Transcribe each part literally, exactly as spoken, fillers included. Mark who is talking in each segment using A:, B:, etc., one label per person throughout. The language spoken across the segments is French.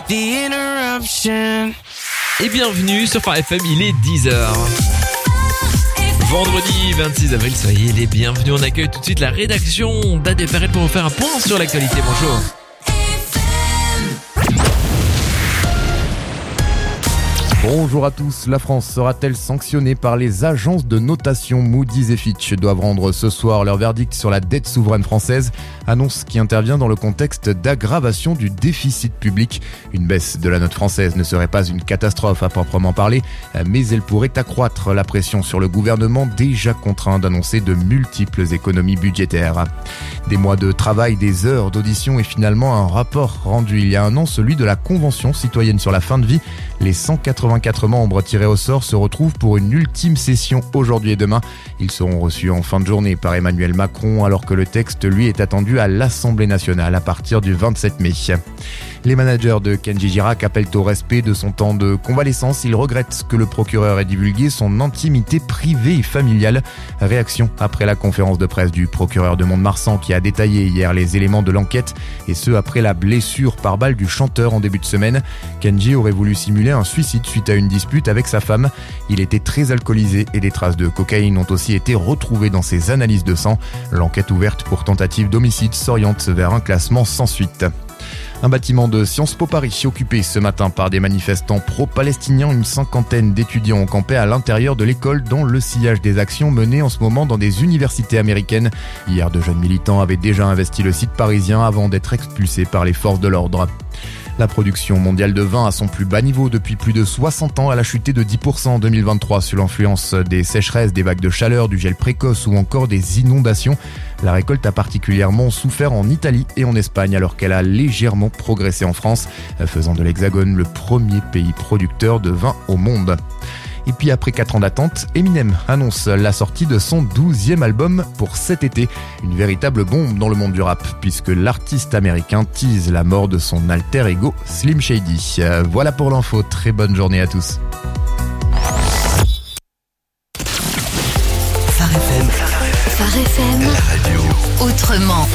A: the interruption.
B: Et bienvenue sur Phare F M, il est dix heures. Vendredi vingt-six avril, soyez les bienvenus. On accueille tout de suite la rédaction d'A D F R L pour vous faire un point sur l'actualité. Bonjour.
C: Bonjour à tous, la France sera-t-elle sanctionnée par les agences de notation? Moody's et Fitch doivent rendre ce soir leur verdict sur la dette souveraine française, annonce qui intervient dans le contexte d'aggravation du déficit public. Une baisse de la note française ne serait pas une catastrophe à proprement parler, mais elle pourrait accroître la pression sur le gouvernement déjà contraint d'annoncer de multiples économies budgétaires. Des mois de travail, des heures d'audition et finalement un rapport rendu il y a un an, celui de la Convention citoyenne sur la fin de vie. Les cent quatre-vingt-quatre membres tirés au sort se retrouvent pour une ultime session aujourd'hui et demain. Ils seront reçus en fin de journée par Emmanuel Macron alors que le texte, lui, est attendu à l'Assemblée nationale à partir du vingt-sept mai. Les managers de Kenji Girac appellent au respect de son temps de convalescence. Ils regrettent que le procureur ait divulgué son intimité privée et familiale. Réaction après la conférence de presse du procureur de Mont-de-Marsan qui a détaillé hier les éléments de l'enquête et ce après la blessure par balle du chanteur en début de semaine. Kenji aurait voulu simuler un suicide suite à une dispute avec sa femme. Il était très alcoolisé et des traces de cocaïne ont aussi été retrouvées dans ses analyses de sang. L'enquête ouverte pour tentative d'homicide s'oriente vers un classement sans suite. Un bâtiment de Sciences Po Paris occupé ce matin par des manifestants pro-palestiniens. Une cinquantaine d'étudiants ont campé à l'intérieur de l'école dans le sillage des actions menées en ce moment dans des universités américaines. Hier, de jeunes militants avaient déjà investi le site parisien avant d'être expulsés par les forces de l'ordre. La production mondiale de vin à son plus bas niveau depuis plus de soixante ans. Elle a chuté de dix pour cent en deux mille vingt-trois sous l'influence des sécheresses, des vagues de chaleur, du gel précoce ou encore des inondations. La récolte a particulièrement souffert en Italie et en Espagne alors qu'elle a légèrement progressé en France, faisant de l'Hexagone le premier pays producteur de vin au monde. Et puis après quatre ans d'attente, Eminem annonce la sortie de son douzième album pour cet été. Une véritable bombe dans le monde du rap, puisque l'artiste américain tease la mort de son alter ego Slim Shady. Euh, voilà pour l'info, très bonne journée à tous.
D: Phare F M. Phare F M. La radio. Autrement.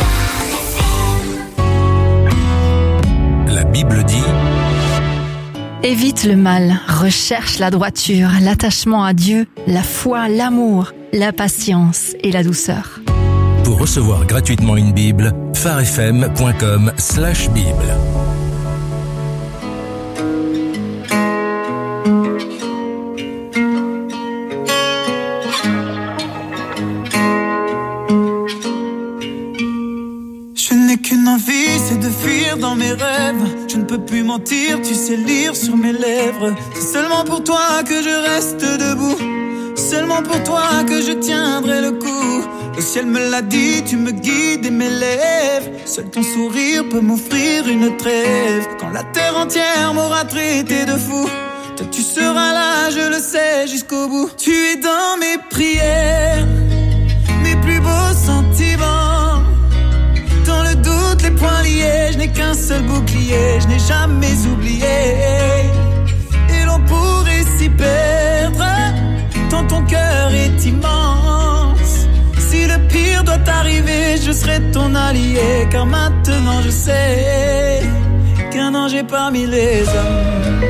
D: La Bible dit...
E: Évite le mal, recherche la droiture, l'attachement à Dieu, la foi, l'amour, la patience et la douceur.
D: Pour recevoir gratuitement une Bible, pharefm point com slash Bible.
F: Je n'ai qu'une envie, c'est de fuir dans mes rêves. Je ne peux plus mentir, tu sais lire sur mes lèvres. C'est seulement pour toi que je reste debout. Seulement pour toi que je tiendrai le coup. Le ciel me l'a dit, tu me guides et m'élèves. Seul ton sourire peut m'offrir une trêve. Quand la terre entière m'aura traité de fou, toi tu seras là, je le sais, jusqu'au bout. Tu es dans mes prières, mes plus beaux sentiments. Dans le doute, les poings liés, je n'ai qu'un seul bouclier, je n'ai jamais oublié. Et l'on pourrait s'y perdre, tant ton cœur est immense. Si le pire doit arriver, je serai ton allié, car maintenant je sais qu'un ange est parmi les hommes.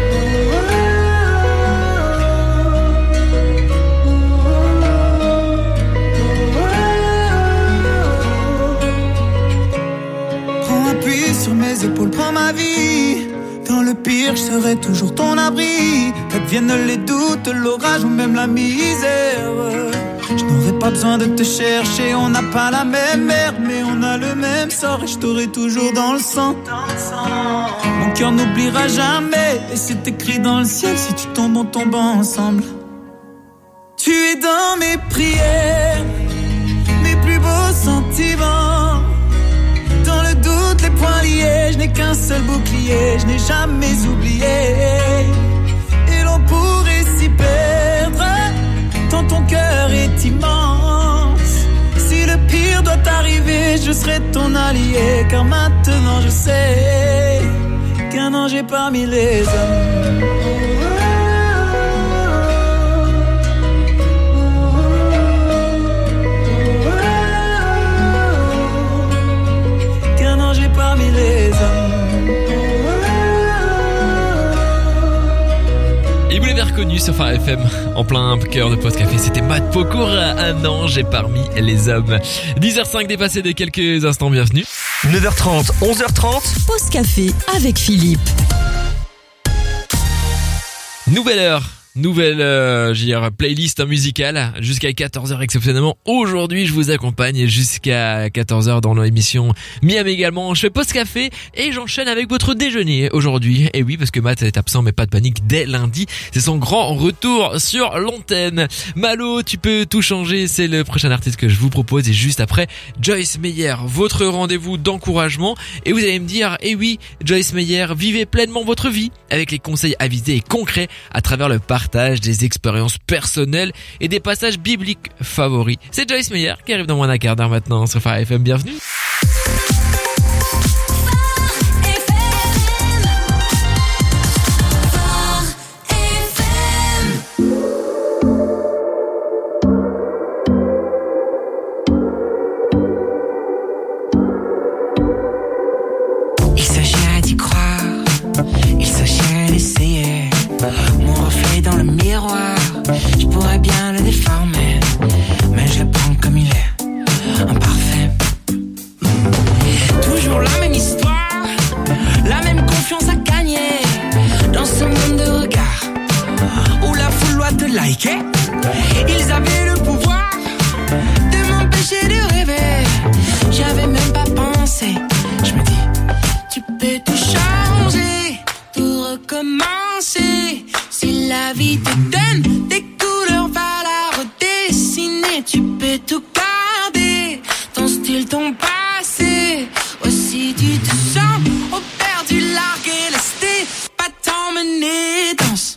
F: Sur mes épaules, prends ma vie. Dans le pire, je serai toujours ton abri. Qu'adviennent les doutes, l'orage ou même la misère. Je n'aurai pas besoin de te chercher. On n'a pas la même mère, mais on a le même sort. Et je t'aurai toujours dans le sang. Mon cœur n'oubliera jamais. Et c'est écrit dans le ciel, si tu tombes, on tombe ensemble. Tu es dans mes prières, mes plus beaux sentiments. Dans le doute, les poings liés, je n'ai qu'un seul bouclier, je n'ai jamais oublié. Et l'on pourrait s'y perdre, tant ton cœur est immense. Si le pire doit arriver, je serai ton allié, car maintenant je sais qu'un ange est parmi les hommes. Parmi les hommes.
B: connu sur Phare F M, en plein cœur de Pause Café. C'était Matt Pokora, un ange est parmi les hommes. dix heures cinq dépassé de quelques instants, bienvenue.
G: neuf heures trente, onze heures trente.
H: Pause Café avec Philippe.
B: Nouvelle heure. Nouvelle euh, je veux dire, playlist musicale jusqu'à quatorze heures exceptionnellement. Aujourd'hui, je vous accompagne jusqu'à quatorze heures dans l'émission Miam également. Je fais Pause Café et j'enchaîne avec votre déjeuner aujourd'hui. Et oui, parce que Matt est absent, mais pas de panique, dès lundi, c'est son grand retour sur l'antenne. Malo, tu peux tout changer, c'est le prochain artiste que je vous propose. Et juste après, Joyce Meyer, votre rendez-vous d'encouragement. Et vous allez me dire, eh oui, Joyce Meyer, vivez pleinement votre vie avec les conseils avisés et concrets à travers le partage des expériences personnelles et des passages bibliques favoris. C'est Joyce Meyer qui arrive dans moins d'un quart d'heure maintenant sur Phare F M. Bienvenue.
A: Il s'agirait d'y croire, il s'agirait d'essayer. Mon reflet dans le miroir, je pourrais bien le déformer, mais je le prends comme il est, imparfait. Toujours la même histoire, la même confiance à gagner, dans ce monde de regards, où la foule doit te liker. Ils avaient le pouvoir de m'empêcher de rêver, j'avais même pas pensé. Je me dis, tu peux tout changer, tout recommencer. Si la vie te donne des couleurs, va la redessiner. Tu peux tout garder, ton style, ton passé. Aussi tu te sens au perdu, largué, lesté, pas t'emmener, danse.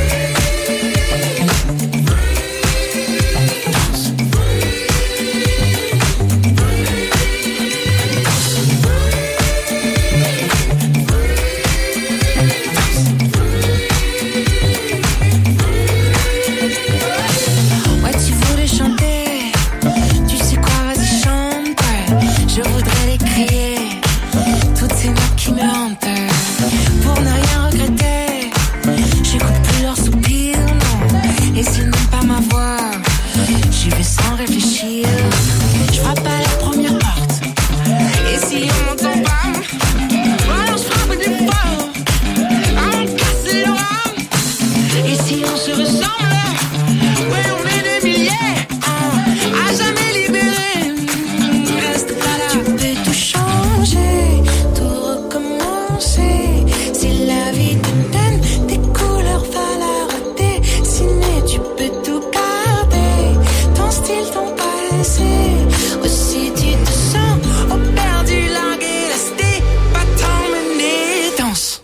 A: Pour ne rien regretter, j'écoute plus leurs soupirs, non. Et s'ils n'aiment pas ma voix, j'y vais sans réfléchir. Je frappe à la première porte, et si on m'entend pas, alors je frappe du fort, à en casser le rame. Et si on se ressemble, ouais on est des milliers, à jamais libérés. Reste pas là, tu peux tout changer, tout recommencer. Si la vie te donne des couleurs, va la redessiner. Tu peux tout garder, ton style, ton passé. Aussi tu te sens au perdu, largué, resté, pas t'emmener, danse.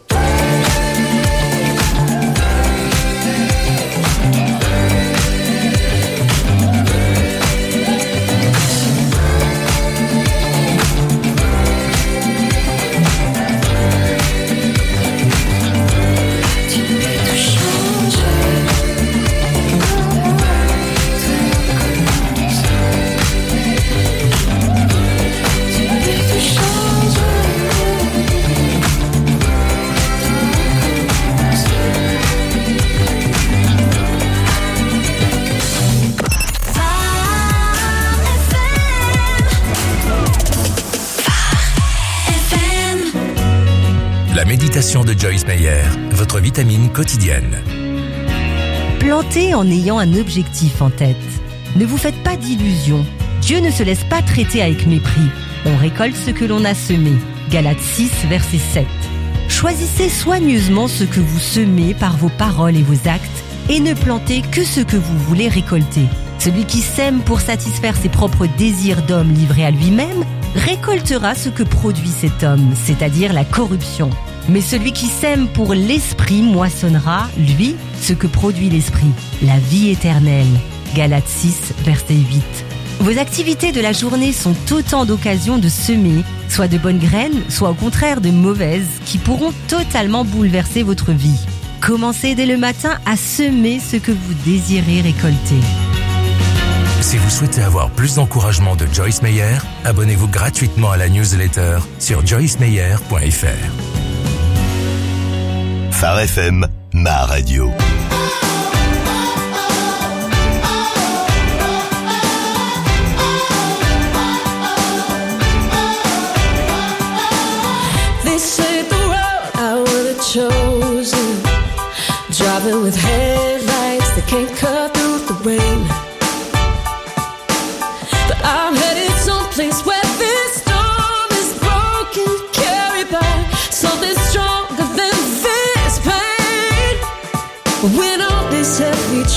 D: La méditation de Joyce Meyer, votre vitamine quotidienne.
H: Plantez en ayant un objectif en tête. Ne vous faites pas d'illusions. Dieu ne se laisse pas traiter avec mépris. On récolte ce que l'on a semé. Galates six, verset sept. Choisissez soigneusement ce que vous semez par vos paroles et vos actes et ne plantez que ce que vous voulez récolter. Celui qui sème pour satisfaire ses propres désirs d'homme livré à lui-même récoltera ce que produit cet homme, c'est-à-dire la corruption. Mais celui qui sème pour l'esprit moissonnera, lui, ce que produit l'esprit, la vie éternelle. Galates six, verset huit. Vos activités de la journée sont autant d'occasions de semer, soit de bonnes graines, soit au contraire de mauvaises, qui pourront totalement bouleverser votre vie. Commencez dès le matin à semer ce que vous désirez récolter.
D: Si vous souhaitez avoir plus d'encouragement de Joyce Meyer, abonnez-vous gratuitement à la newsletter sur joyce meyer point f r.
I: Phare F M, ma radio.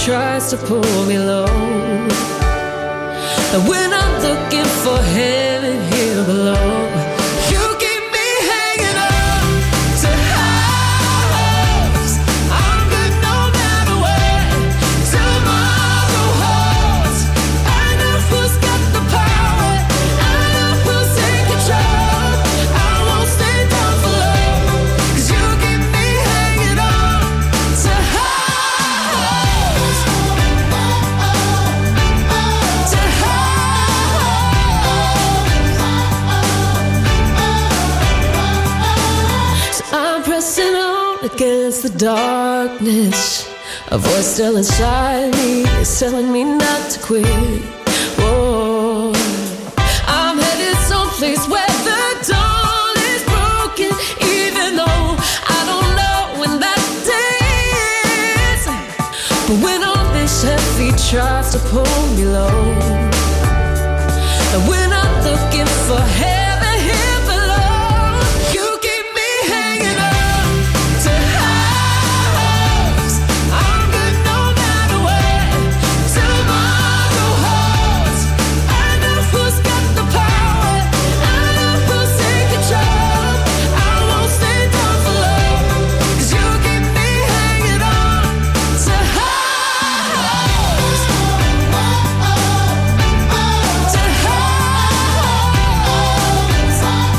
I: tries to pull me low. And when I'm looking for heaven here below, you keep me hanging on to highs. I'm good no matter where tomorrow holds. I know who's got the power, I know who's in control. I won't stay down for long, 'cause you keep me hanging on to highs. To highs. So I'm pressing on against the darkness. A voice still inside me is telling me not to quit. Whoa. I'm headed someplace where the dawn is broken, even though I don't know when that day is. But when all this heavy tries to pull me low, and when I'm looking for heaven here below, you keep me hanging on to highs. I'm good no matter where tomorrow holds. I know who's got the power, I know who's in control. I won't stay down for long, 'cause you keep me hanging on to highs. To highs.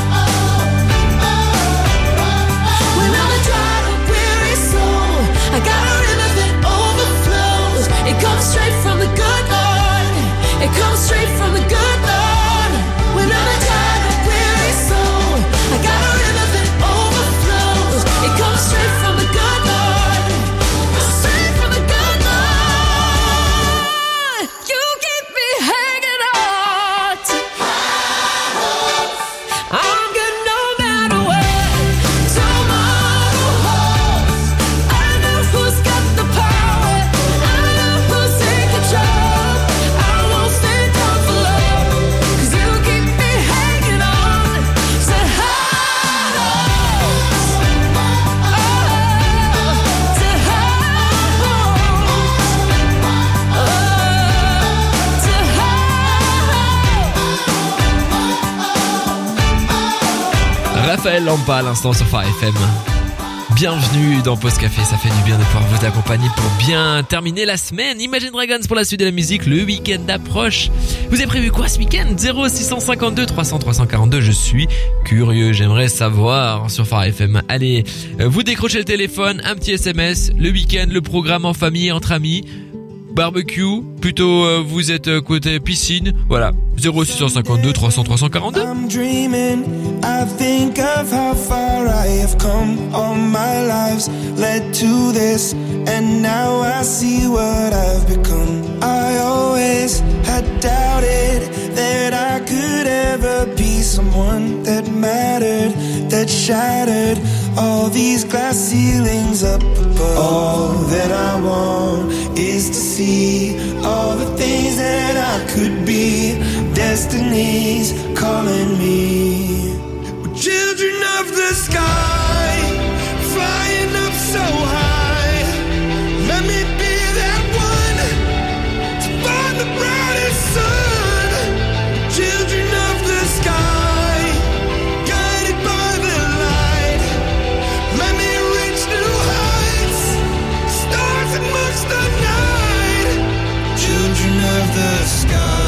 I: When I'm a dried up, weary soul, I got a river that overflows. It comes straight from the good Lord. It comes straight from the good Lord. When I'm a dried up, weary soul, I got a river that overflows. It comes straight from the good Lord. Straight from the good Lord. You keep me hanging on to highs. I'm good no matter where tomorrow holds. I know who's got the power, I know who's in control. I won't stay down for long, 'cause you keep me hanging on to highs. Oh, to highs. Oh, to highs.
B: Raphaël Lampa à l'instant sur Phare F M. Bienvenue dans Pause Café, ça fait du bien de pouvoir vous accompagner pour bien terminer la semaine. Imagine Dragons pour la suite de la musique, le week-end approche. Vous avez prévu quoi ce week-end? zéro six cent cinquante-deux trois cents trois cent quarante-deux, je suis curieux, j'aimerais savoir sur Phare F M. Allez, euh, vous décrochez le téléphone, un petit S M S, le week-end, le programme en famille, entre amis, barbecue, plutôt euh, vous êtes euh, côté piscine, voilà, zéro six cent cinquante-deux trois cents trois cent quarante-deux.
F: I'm dreaming, I think of how far I have come. All my lives led to this, and now I see what I've become. I always had doubted that I could ever be someone that mattered, that shattered all these glass ceilings up above. All that I want is to see all the things that I could be. Destiny's calling me. We're children of the sky, flying up so high. Let me be that one to find the brightest sun. Children of the sky, guided by the light. Let me reach new heights, stars amongst the night. Children of the sky.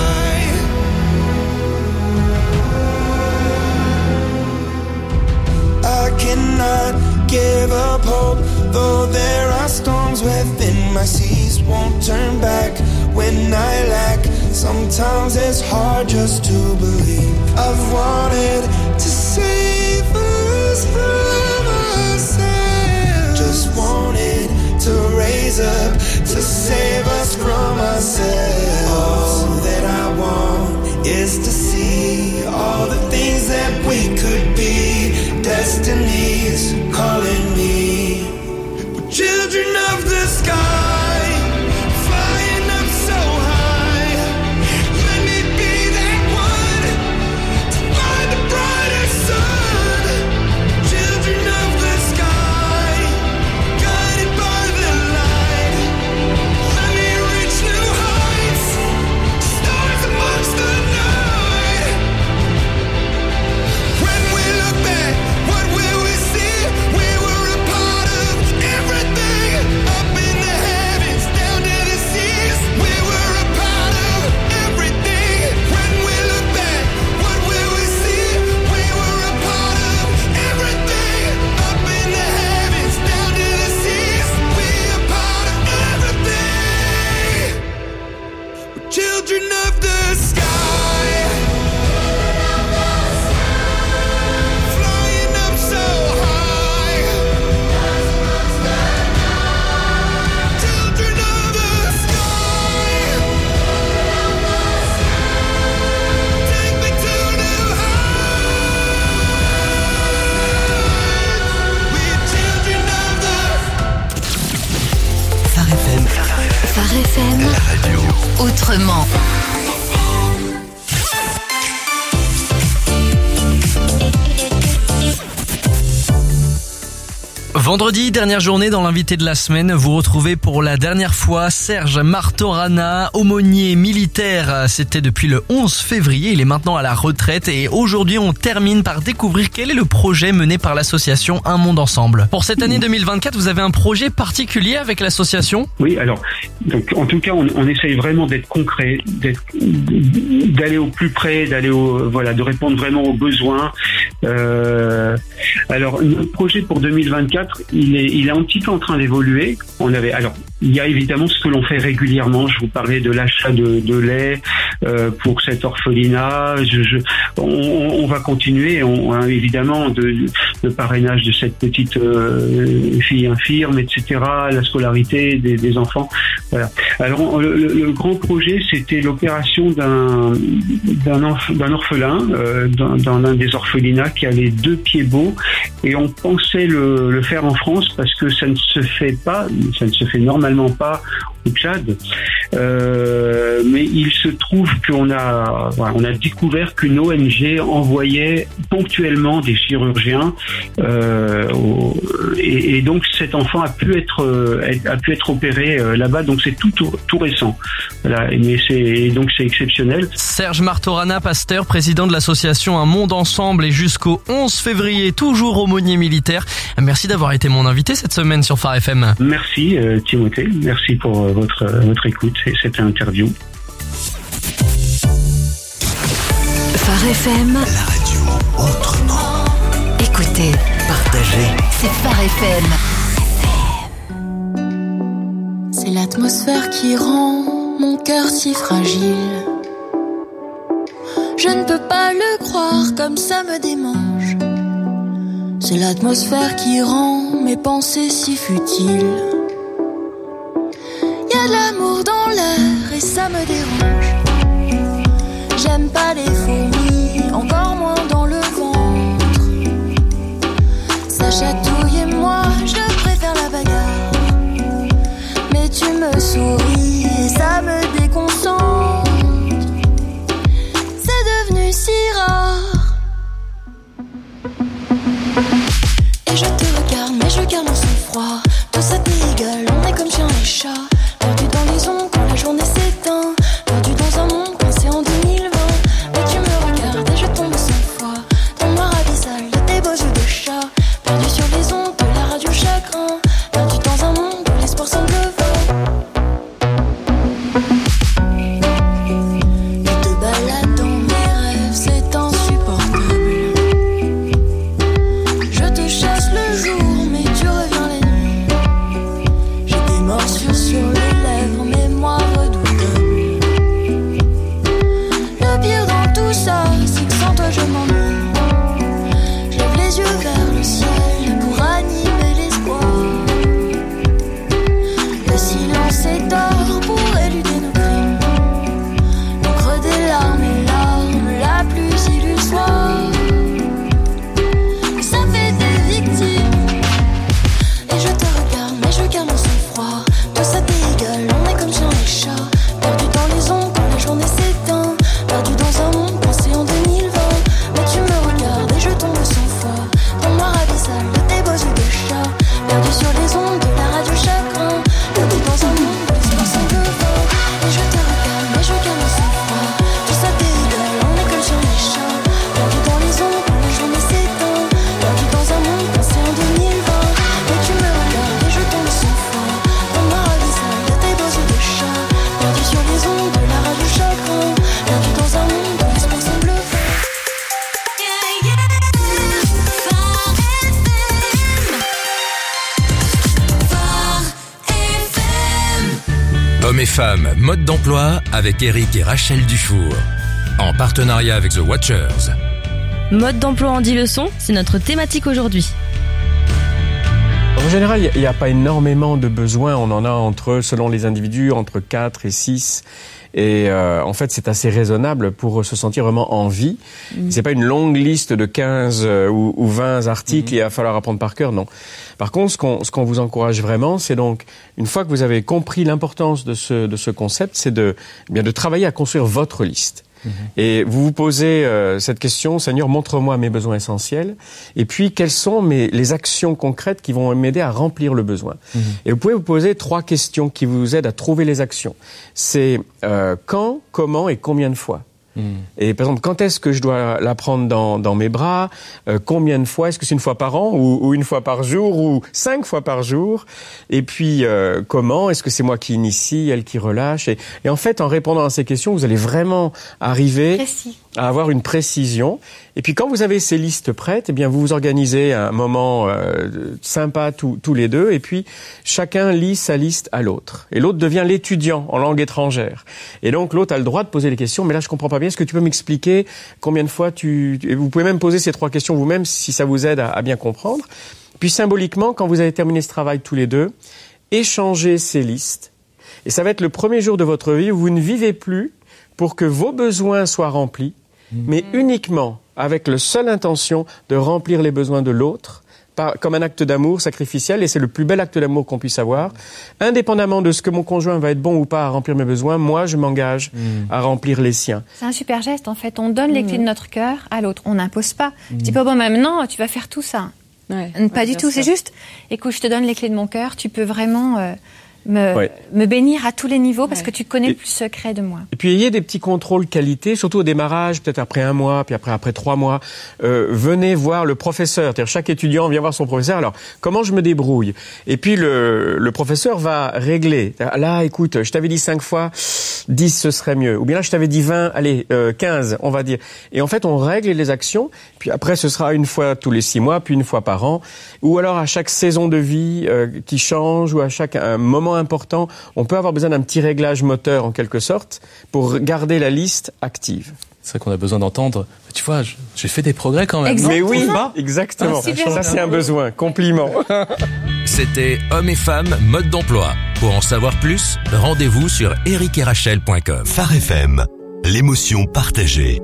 F: I cannot give up hope, though there are storms within my seas. Won't turn back when I lack. Sometimes it's hard just to believe. I've wanted to save us from ourselves. Just wanted to raise up to save us from ourselves. All that I want is to see all the things that we could be. Destiny's calling me. We're children of the sky, flying up so high. Let me be that one to find the brightest sun. Children of the sky, guided by the light. Let me
E: autrement.
J: Vendredi, dernière journée dans l'invité de la semaine, vous retrouvez pour la dernière fois Serge Martorana, aumônier militaire. C'était depuis le onze février, il est maintenant à la retraite et aujourd'hui on termine par découvrir quel est le projet mené par l'association Un Monde Ensemble. Pour cette année deux mille vingt-quatre, vous avez un projet particulier avec l'association ?
K: Oui, alors, donc en tout cas on, on essaye vraiment d'être concret, d'être, d'aller au plus près, d'aller au, voilà, de répondre vraiment aux besoins. Euh, alors notre projet pour deux mille vingt-quatre, il est, il est un petit peu en train d'évoluer. On avait, alors, il y a évidemment ce que l'on fait régulièrement. Je vous parlais de l'achat de, de lait euh, pour cet orphelinat. Je, je, on, on va continuer, on, hein, évidemment, de, le parrainage de cette petite euh, fille infirme, et cetera. La scolarité des, des enfants. Voilà. Alors, le, le, le grand projet, c'était l'opération d'un d'un, enf, d'un orphelin euh, dans, dans l'un des orphelinats qui a les deux pieds beaux, et on pensait le, le faire en France parce que ça ne se fait pas, ça ne se fait normalement pas au Tchad. Euh, mais il se trouve qu'on a, voilà, on a découvert qu'une O N G envoyait ponctuellement des chirurgiens, euh, au, et, et donc cet enfant a pu être, a pu être opéré euh, là-bas. Donc c'est tout, tout, tout récent. Voilà, mais c'est donc c'est exceptionnel.
J: Serge Martorana, pasteur, président de l'association Un Monde Ensemble, et jusqu'au onze février, toujours aumônier militaire. Merci d'avoir été mon invité cette semaine sur Phare F M.
K: Merci euh, Timothée, merci pour euh, votre, euh, votre écoute et cette interview.
E: Phare F M,
D: La radio autrement.
E: écoutez,
D: Partagez.
E: c'est Phare F M.
I: C'est l'atmosphère qui rend mon cœur si fragile. Je ne peux pas le croire, comme ça me démange. C'est l'atmosphère qui rend mes pensées si futiles. Y a de l'amour dans l'air et ça me dérange. J'aime pas les fourmis, encore moins dans le ventre. Ça chatouille et moi, je préfère la bagarre. Mais tu me souris et ça me déconcentre. C'est devenu si rare. Et je te regarde, mais je garde mon sang-froid. Tout ça t'est égal, on est comme chien et chat. Perdu dans les ondes quand la journée s'éteint. Perdu dans un monde coincé en deux mille vingt. Mais tu me regardes et je tombe sans foi. Dans le noir abyssal de tes beaux yeux de chat. Perdu sur les ondes de la radio chagrin. Perdu dans un monde où l'espoir semble vain. Tu te balades dans mes rêves, c'est insupportable. Je te chasse le jour, mais tu reviens la nuit. J'ai des morsures sur les lèvres, mémoire redoutable. Le pire dans tout ça, c'est que sans toi je m'ennuie. Je lève les yeux vers le ciel pour animer l'espoir. Le silence est d'or pour éluder nos crimes. L'encre des larmes est l'arme la plus illusoire. Ça fait des victimes. Et je te regarde, mais je garde mon sang-froid. Tout ça t'est égal, on est comme chien et chat. Perdu dans les ondes quand la journée s'éteint. Perdu dans un monde pensé en deux mille vingt. Mais tu me regardes et je tombe sans foi. Dans le noir abyssal de tes beaux yeux de chat. Perdu sur les ondes de la radio chagrin. Perdu dans un monde où l'espoir semble vain. Et je te regarde, mais je garde mon sang-froid. Tout ça t'est égal, on est comme chien et chat. Perdu dans les ondes quand la journée s'éteint. Perdu dans un monde pensé en deux mille vingt. Mais tu me regardes et je tombe sans foi. Dans le noir abyssal de tes beaux yeux de chat. Perdu sur les ondes de la radio chagrin. Perdu dans un monde où l'espoir semble vain.
D: Hommes et femmes, mode d'emploi avec Eric et Rachel Dufour. En partenariat avec The Watchers.
L: Mode d'emploi en dix leçons, c'est notre thématique aujourd'hui.
M: En général, il n'y a pas énormément de besoins. On en a entre, selon les individus, entre quatre et six. Et euh, en fait, c'est assez raisonnable pour se sentir vraiment en vie. Mmh. C'est pas une longue liste de quinze euh, ou, ou vingt articles, mmh. il va falloir apprendre par cœur, non. Par contre, ce qu'on, ce qu'on vous encourage vraiment, c'est donc, une fois que vous avez compris l'importance de ce, de ce concept, c'est de, eh bien, de travailler à construire votre liste. Mmh. Et vous vous posez euh, cette question, Seigneur, montre-moi mes besoins essentiels, et puis quelles sont mes, les actions concrètes qui vont m'aider à remplir le besoin. Mmh. Et vous pouvez vous poser trois questions qui vous aident à trouver les actions. C'est euh, quand, comment et combien de fois. Et par exemple, quand est-ce que je dois la prendre dans, dans mes bras, euh, combien de fois, est-ce que c'est une fois par an ou, ou une fois par jour ou cinq fois par jour, et puis euh, comment, est-ce que c'est moi qui initie, elle qui relâche, et, et en fait, en répondant à ces questions, vous allez vraiment arriver Précis. à avoir une précision. Et puis quand vous avez ces listes prêtes, eh bien vous vous organisez un moment euh, sympa tous, tous les deux, et puis chacun lit sa liste à l'autre. Et l'autre devient l'étudiant en langue étrangère. Et donc l'autre a le droit de poser les questions, mais là je comprends pas bien, est-ce que tu peux m'expliquer combien de fois tu... Et vous pouvez même poser ces trois questions vous-même si ça vous aide à, à bien comprendre. Puis symboliquement, quand vous avez terminé ce travail tous les deux, échangez ces listes. Et ça va être le premier jour de votre vie où vous ne vivez plus pour que vos besoins soient remplis, mmh. mais uniquement avec la seule intention de remplir les besoins de l'autre, par, comme un acte d'amour sacrificiel, et c'est le plus bel acte d'amour qu'on puisse avoir. Indépendamment de ce que mon conjoint va être bon ou pas à remplir mes besoins, moi, je m'engage mmh. à remplir les siens.
N: C'est un super geste, en fait. On donne mmh. les clés de notre cœur à l'autre. On n'impose pas. Mmh. Je dis pas, bon, maintenant, tu vas faire tout ça. Ouais, pas ouais, du tout. Sûr. C'est juste, écoute, je te donne les clés de mon cœur. Tu peux vraiment... Euh, Me, ouais. me bénir à tous les niveaux parce ouais. que tu connais et, le plus secret de moi.
M: Et puis ayez des petits contrôles qualité, surtout au démarrage, peut-être après un mois, puis après après trois mois. Euh, venez voir le professeur. C'est-à-dire chaque étudiant vient voir son professeur. Alors comment je me débrouille? Et puis le, le professeur va régler. Là, écoute, je t'avais dit cinq fois, dix ce serait mieux. Ou bien là, je t'avais dit vingt, allez, euh, quinze, on va dire. Et en fait, on règle les actions. Puis après, ce sera une fois tous les six mois, puis une fois par an. Ou alors à chaque saison de vie euh, qui change, ou à chaque un moment important, on peut avoir besoin d'un petit réglage moteur en quelque sorte pour garder la liste active.
O: C'est vrai qu'on a besoin d'entendre. Tu vois, j'ai fait des progrès quand même.
M: Exactement. Mais oui, exactement. Ah, ça, c'est un besoin. Compliment.
D: C'était Hommes et Femmes, mode d'emploi. Pour en savoir plus, rendez-vous sur eric et rachel point com.
P: Phare F M, l'émotion partagée.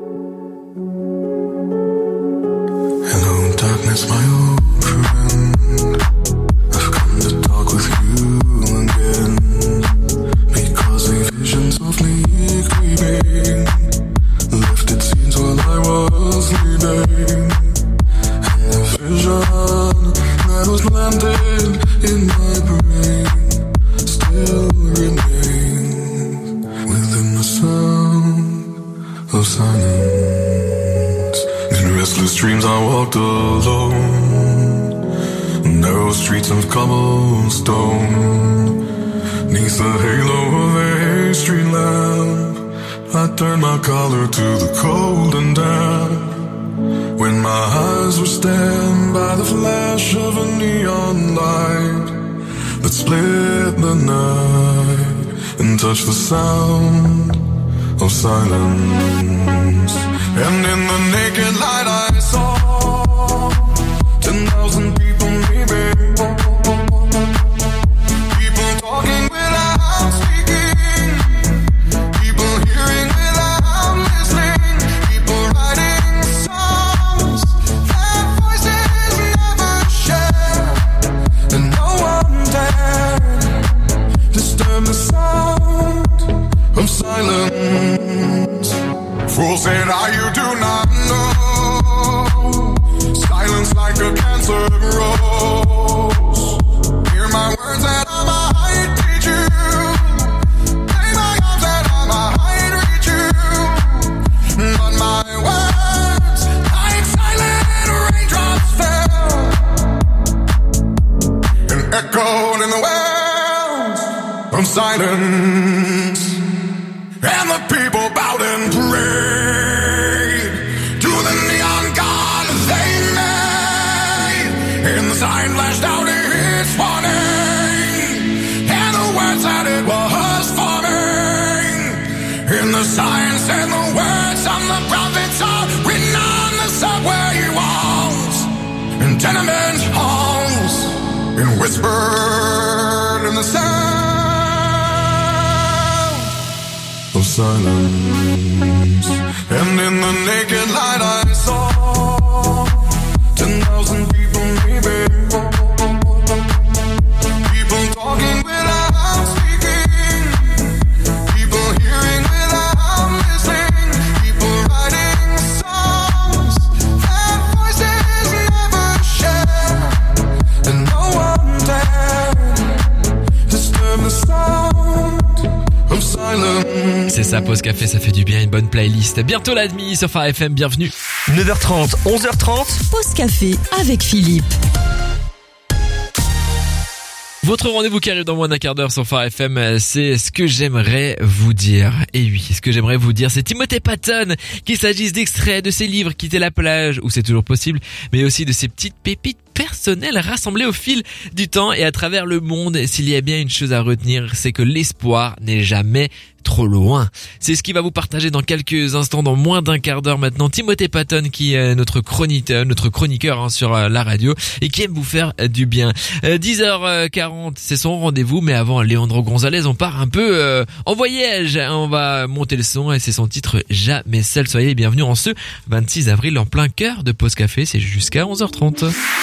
P: Hello, darkness, my old friend. I've come to talk with you again. Because a vision softly creeping left its scenes while I was sleeping. And the vision that was planted in my brain still remains within the sound of silence. In restless dreams I walked alone, narrow streets of cobblestone. Neath the halo of a street lamp, I turned my collar to the cold and damp. When my eyes were stabbed by the flash of a neon light that split the night and touched the sound of silence. And in the naked light I saw ten thousand people maybe, people talking without speaking, people hearing without listening, people writing songs their voices never shared, and no one dared disturb the sound of silence. Fool said, ah, you do not know. Silence like a cancer grows. Hear my words that I might teach you. Play my arms that I might reach you. But my words, like silent raindrops fell and echoed in the wells of silence. And the people bowed and prayed to the neon god they made. And the sign flashed out its warning, and the words that it was forming. And the sign said the words of the prophets are written on the subway walls and tenement halls, and whispered in the sound silence. And in the naked light I saw ten thousand people maybe. People talking without speaking. People hearing without listening. People writing songs that voices never share. And no one dared disturb the sound of silence.
B: C'est ça, Pause Café, ça fait du bien, une bonne playlist. Bientôt la demi sur Phare F M, bienvenue.
G: neuf heures trente, onze heures trente.
Q: Pause Café avec Philippe.
B: Votre rendez-vous qui arrive dans moins d'un quart d'heure sur Phare F M, c'est ce que j'aimerais vous dire. Et oui, ce que j'aimerais vous dire, c'est Timothée Patton, qu'il s'agisse d'extraits de ses livres, Quitter la plage, où c'est toujours possible, mais aussi de ses petites pépites personnelles rassemblées au fil du temps et à travers le monde. S'il y a bien une chose à retenir, c'est que l'espoir n'est jamais trop loin. C'est ce qu'il va vous partager dans quelques instants, dans moins d'un quart d'heure maintenant. Timothée Patton, qui est notre chroniqueur, notre chroniqueur hein, sur la radio et qui aime vous faire du bien. Euh, dix heures quarante, c'est son rendez-vous, mais avant Leandro Gonzalez, on part un peu euh, en voyage. On va monter le son et c'est son titre Jamais seul. Soyez les bienvenus en ce vingt-six avril en plein cœur de Pause Café. C'est jusqu'à onze heures trente.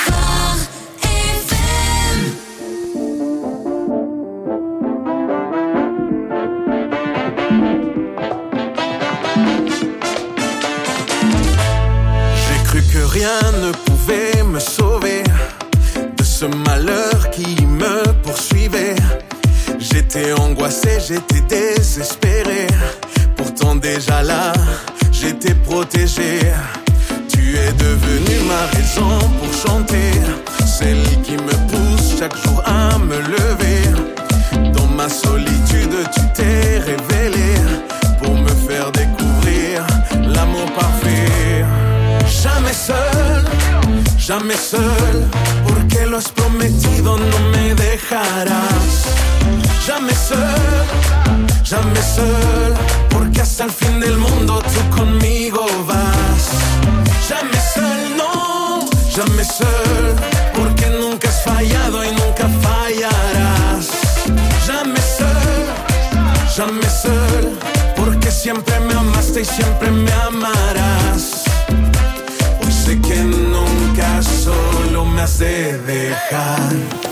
R: Rien ne pouvait me sauver de ce malheur qui me poursuivait. J'étais angoissé, j'étais désespéré. Pourtant déjà là, j'étais protégé. Tu es devenu ma raison pour chanter, celle qui me pousse chaque jour à me lever. Dans ma solitude, tu t'es révélé pour me faire découvrir l'amour parfait. Jamais seul, jamais seul, porque lo has prometido, no me dejarás. Jamais seul, jamais seul, porque hasta el fin del mundo tú conmigo vas. Jamais seul, no, jamais seul, porque nunca has fallado y nunca fallarás. Jamais seul, jamais seul, porque siempre me amaste y siempre me amarás. Sé que nunca solo me has de dejar.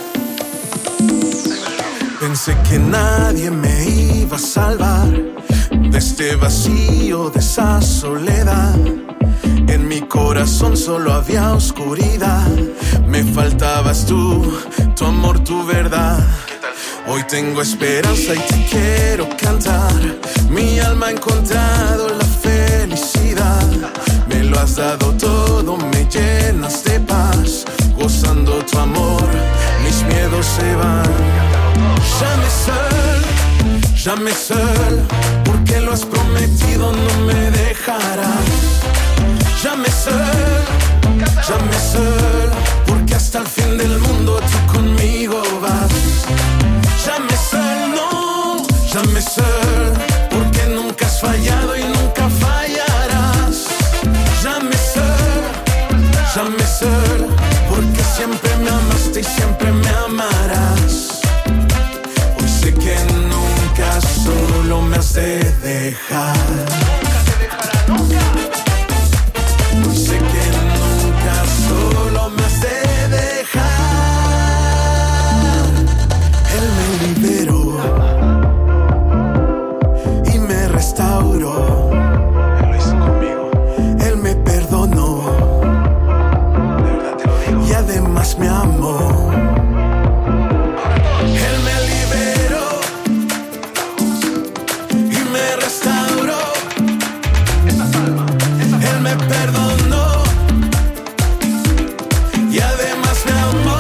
R: Pensé que nadie me iba a salvar de este vacío, de esa soledad. En mi corazón solo había oscuridad. Me faltabas tú, tu amor, tu verdad. Hoy tengo esperanza y te quiero cantar. Mi alma ha encontrado la felicidad. Me lo has dado todo, me llenas de paz. Gozando tu amor, mis miedos se van. Jamais seul, jamais seul, porque lo has prometido, no me dejarás. Jamais seul, jamais seul, porque hasta el fin del mundo tú conmigo vas. Jamais seul, no, jamais seul, porque nunca has fallado y nunca fallarás. Jamais seul, jamais seul, porque siempre me amaste y siempre me amarás. Hoy sé que nunca solo me has de dejar. Hoy sé que nunca solo me has de dejar. Él me liberó y me restauró. Él lo hizo conmigo. Él me perdonó y además me amó. Él me liberó y me restauró. Él me perdonó y además me amó.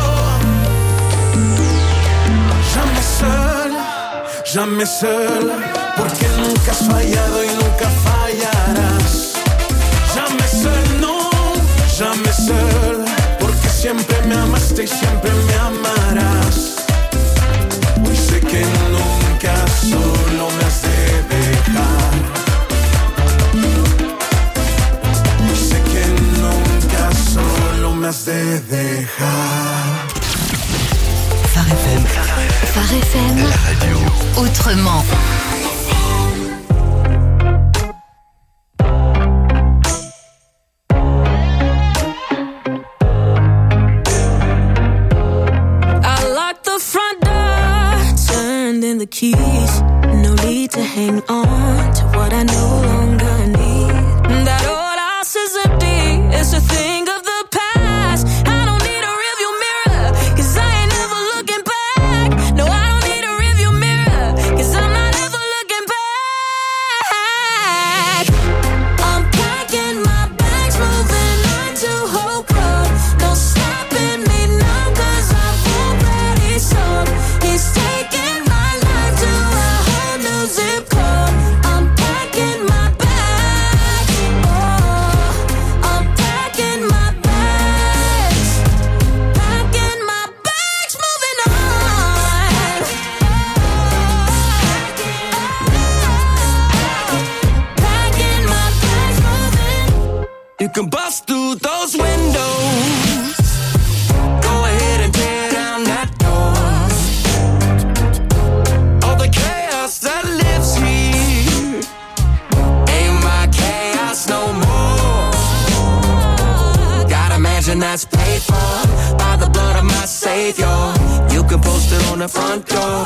R: Jamais seul, jamais seul, porque nunca has fallado y nunca fallarás. Jamais seul, no, jamais seul, porque siempre me amaste y siempre me amarás. Hoy sé que nunca solo me has de dejar. Hoy sé que nunca solo me has de dejar.
Q: Phare F M.
E: Phare F M.
Q: La radio.
E: Autrement.
S: paid for by the blood of my Savior. You can post it on the front door.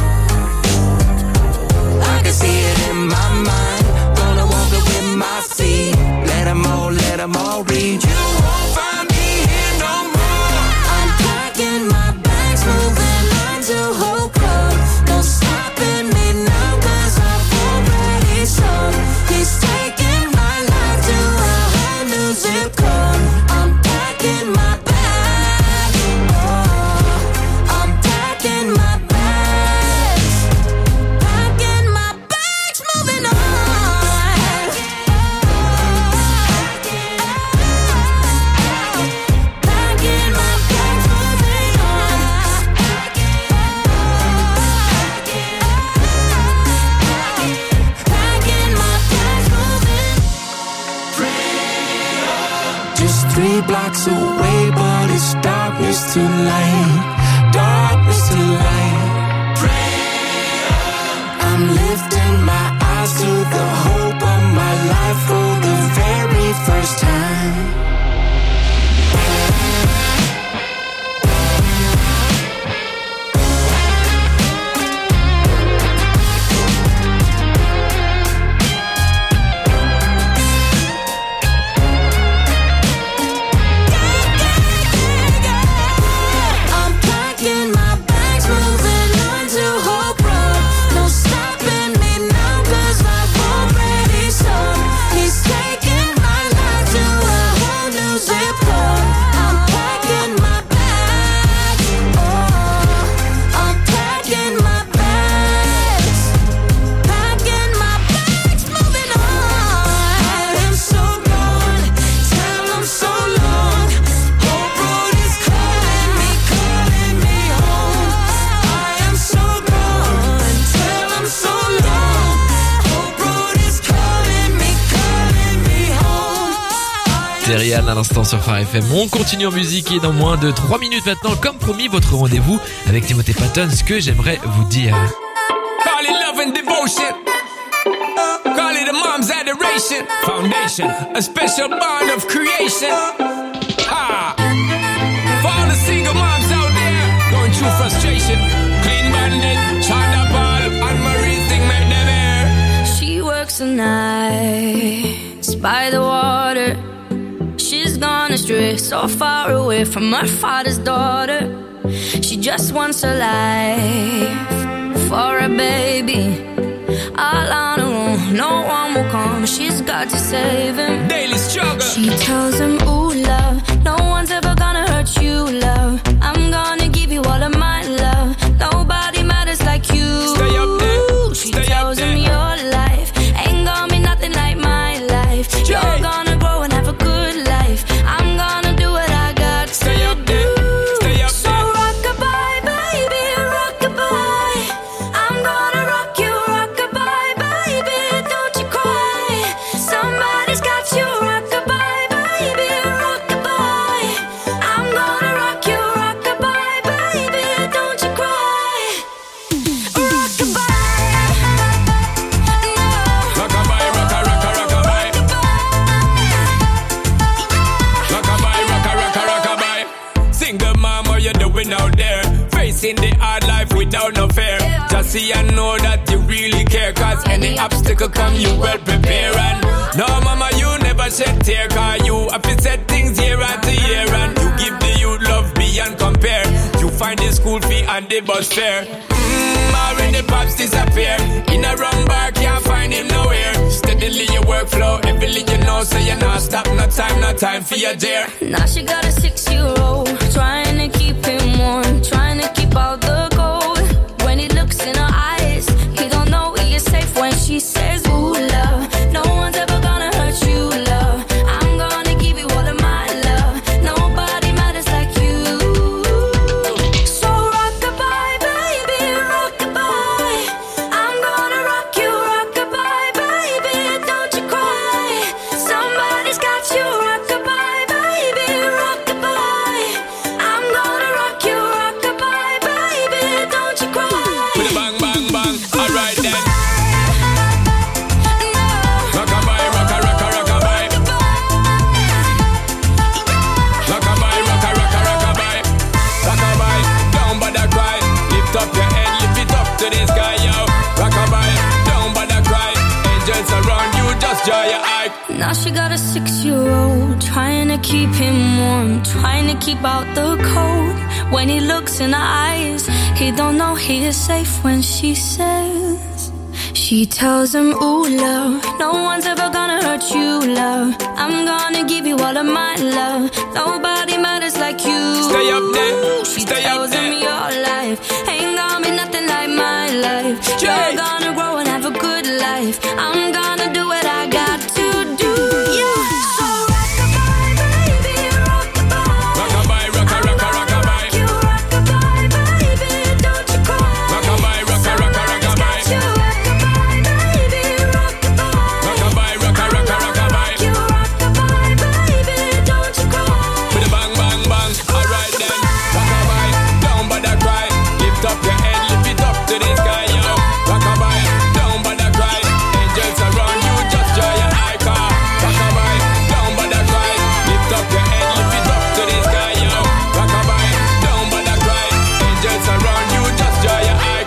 S: I can see it in my mind. Gonna walk it with my feet. Let them all, let them all read. You won't find me here no more. I'm packing my bags, moving on to Hope Road. No stopping me now, cause I've already sold. He's taking my life to a whole new zip code. I'm packing my bags. Oh, I'm packing my bags. Packing my bags, moving on. Packing my bags, moving on. Packing my bags, moving. Just three blocks away, but it's darkness to light. Darkness to light. I'm lifting my eyes to the hope of my life for the very first time. I'm packing my bags, moving on to Hope Road. No stopping me now, cause I've already sold. He's taking my life to a whole new zip code. I'm packing my bags. Oh, I'm packing my bags. Packing my bags, moving on. I'm so gone, tell 'em so long. Hope Road is calling me, calling me home. I am so gone, tell 'em so long. Hope Road is calling me, calling me home.
B: C'est Rihanna à l'instant sur Phare F M. On continue en musique et dans moins de trois minutes maintenant, comme promis, votre rendez-vous avec Timothée Patton, ce que j'aimerais vous dire.
T: Call it love and devotion. Call it a mom's adoration. Foundation, a special bond of creation. Ah. For all the single moms out there going through frustration. Clean Bandit, China Ball, and Marie thing made them air.
U: She works the nights by the water. She's gone astray, so far away from her father's daughter. She just wants a life for a baby. All on her own, no one will come. She's got to save him.
T: Daily struggle.
U: She tells him, ooh, love, no one's ever gonna hurt you, love. I'm gonna give you all of my love. Nobody matters like you.
T: Stay up there.
U: She
T: Stay
U: tells
T: up
U: him
T: there.
U: your life ain't gonna be nothing like my life. You're gonna grow and have a good life. I'm gonna do what I got
T: Stay
U: to
T: up
U: do.
T: there. Stay up
U: So
T: there.
U: rock-a-bye, baby, rock-a-bye. I'm gonna rock you, rock-a-bye, baby, don't you cry. Somebody's got you, rock-a-bye, baby, rock-a-bye. I'm gonna rock you, rock-a-bye, baby, don't you cry. Rock-a-bye.
T: Rockabye, rocka, rocka, rockabye. Rockabye, rocka, rocka, rockabye. Single mom, what you doing out there? Facing the hard life without no fear. Just see and know that you really care. Cause any obstacle come, you well prepare. And no, mama, you never shed tear. Cause you have to set things year after year. And you give the youth love beyond compare. You find the school fee and the bus fare. Mmm, already pops disappear. In a wrong bar, can't find him nowhere. Steadily your workflow, every you know, so you not stop, no time, no time for your dear.
U: Now she got a six-year-old, trying to keep him warm, trying to keep out the cold. When he looks in her eyes, he don't know he is safe when she says, ooh, love, no one's ever gonna hurt you, love. I'm gonna give you all of my love. Nobody matters like you. So rock-a-bye, baby, rock-a-bye. I'm gonna rock you, rock-a-bye, baby, don't you cry. Somebody's got you, rock-a-bye, baby, rock-a-bye.
T: dry your eye.
U: Now she got a six-year-old, trying to keep him warm, trying to keep out the cold. When he looks in her eyes, he don't know he is safe when she says, she tells him, ooh, love, no one's ever gonna hurt you, love. I'm gonna give you all of my love. Nobody matters like you.
T: Stay up there,
U: she
T: stay
U: tells
T: up there.
U: him your life ain't gonna be nothing like my life.
T: Jay.
U: You're gonna grow and have a good life. I'm gonna do what I got to do. Yeah. So rock-a-bye, baby, rock-a-bye.
T: Rock-a-bye, rocka, rocka, rock-a-bye.
U: You rock-a-bye, baby, don't you cry.
T: Rock-a-bye, rocka, rocka, rock-a-bye.
U: You rock-a-bye, baby, rock-a-bye.
T: Rock-a-bye, rocka, rocka, rock-a-bye.
U: You rock-a-bye, baby, don't you cry.
T: With a bang, bang, bang. Alright then. Rock-a-bye, don't bother cry. Lift up your head, lift it up to the sky, yo. Rock-a-bye, don't bother cry. Angels around you, just dry your eye, car. Rock-a-bye, don't bother cry. Lift up your head, lift it up to the sky, yo. Rock-a-bye, don't bother cry. Angels around you, just dry your eye.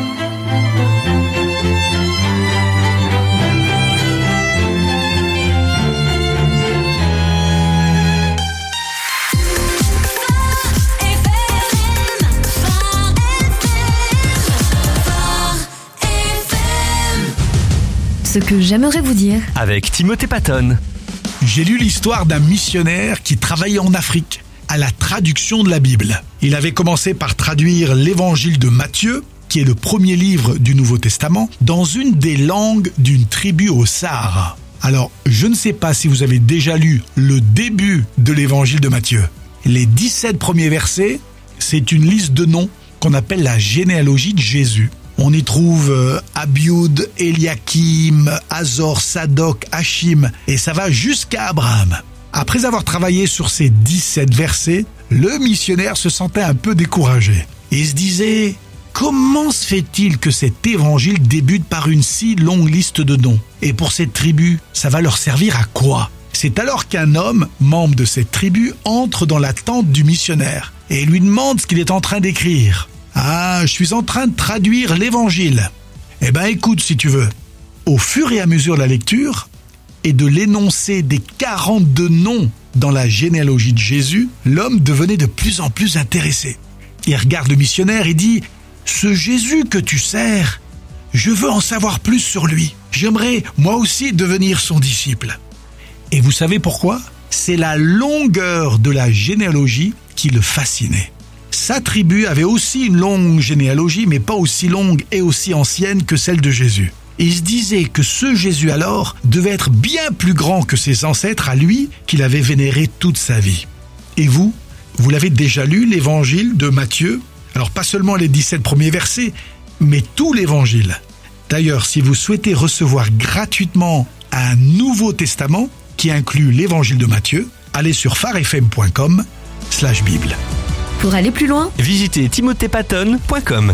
Q: Ce que j'aimerais vous dire.
G: Avec Timothée Patton.
C: J'ai lu l'histoire d'un missionnaire qui travaillait en Afrique à la traduction de la Bible. Il avait commencé par traduire l'évangile de Matthieu, qui est le premier livre du Nouveau Testament, dans une des langues d'une tribu au Sahara. Alors, je ne sais pas si vous avez déjà lu le début de l'évangile de Matthieu. Les dix-sept premiers versets, c'est une liste de noms qu'on appelle la généalogie de Jésus. On y trouve euh, Abioud, Eliakim, Azor, Sadok, Hachim, et ça va jusqu'à Abraham. Après avoir travaillé sur ces dix-sept versets, le missionnaire se sentait un peu découragé. Et se disait, comment se fait-il que cet évangile débute par une si longue liste de noms? Et pour cette tribu, ça va leur servir à quoi? C'est alors qu'un homme, membre de cette tribu, entre dans la tente du missionnaire et lui demande ce qu'il est en train d'écrire. Ah, je suis en train de traduire l'évangile. Eh ben écoute si tu veux. Au fur et à mesure de la lecture et de l'énoncé des quarante-deux noms dans la généalogie de Jésus, l'homme devenait de plus en plus intéressé. Il regarde le missionnaire et dit « Ce Jésus que tu sers, je veux en savoir plus sur lui. J'aimerais moi aussi devenir son disciple. » Et vous savez pourquoi? C'est la longueur de la généalogie qui le fascinait. Sa tribu avait aussi une longue généalogie, mais pas aussi longue et aussi ancienne que celle de Jésus. Et il se disait que ce Jésus alors devait être bien plus grand que ses ancêtres à lui, qu'il avait vénéré toute sa vie. Et vous, vous l'avez déjà lu, l'évangile de Matthieu? Alors pas seulement les dix-sept premiers versets, mais tout l'évangile. D'ailleurs, si vous souhaitez recevoir gratuitement un Nouveau Testament qui inclut l'évangile de Matthieu, allez sur pharefm.com slash Bible.
Q: Pour aller plus loin,
G: visitez timothée patton point com.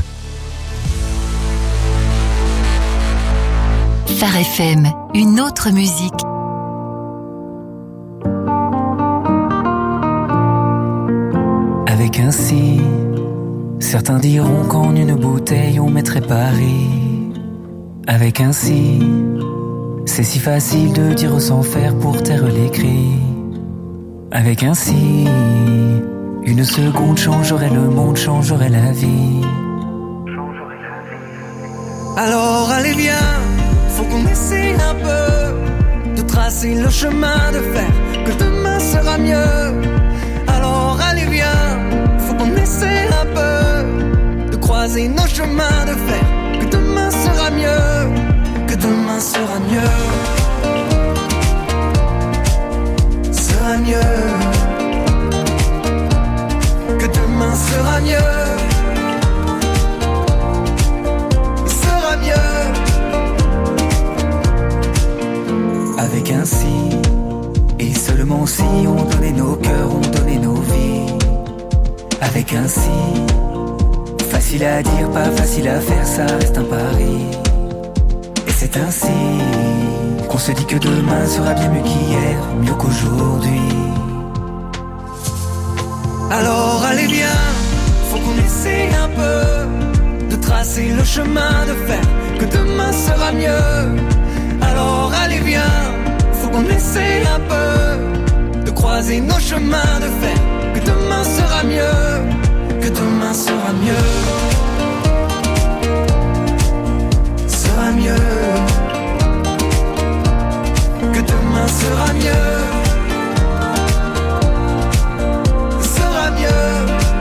E: Phare F M, une autre musique.
V: Avec un si, certains diront qu'en une bouteille on mettrait Paris. Avec un si, c'est si facile de dire sans faire pour taire les cris. Avec un si, une seconde changerait le monde, changerait la vie.
F: Alors allez viens, faut qu'on essaie un peu de tracer le chemin de fer, que demain sera mieux. Alors allez viens, faut qu'on essaie un peu de croiser nos chemins de fer, que demain sera mieux, que demain sera mieux. Sera mieux, que demain sera mieux. Sera mieux.
V: Avec un si, et seulement si on donnait nos cœurs, on donnait nos vies. Avec un si, facile à dire, pas facile à faire, ça reste un pari. Et c'est ainsi qu'on se dit que demain sera bien mieux qu'hier, mieux qu'aujourd'hui.
F: Alors allez viens, faut qu'on essaie un peu de tracer le chemin de fer, que demain sera mieux.
V: Alors allez viens, faut qu'on essaie un peu de croiser nos chemins de fer. Que demain sera mieux, que demain sera mieux, sera mieux, que demain sera mieux, sera mieux.